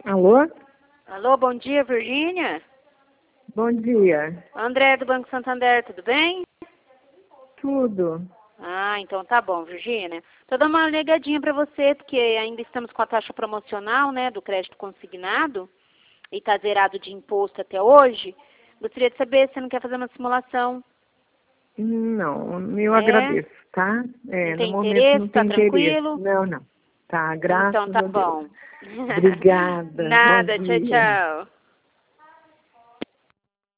Alô? Alô, bom dia, Virgínia. Bom dia. André do Banco Santander, tudo bem? Tudo. Ah, então tá bom, Virgínia. Tô dando uma ligadinha pra você, porque ainda estamos com a taxa promocional, né, do crédito consignado, e tá zerado de imposto até hoje. Gostaria de saber se você não quer fazer uma simulação. Não, eu É? agradeço, tá? Não No tem momento interesse? não Tá tem interesse. tranquilo? Não. Tá, Então graças tá a Deus. bom. Obrigada. Bom Nada, tchau, dia. tchau.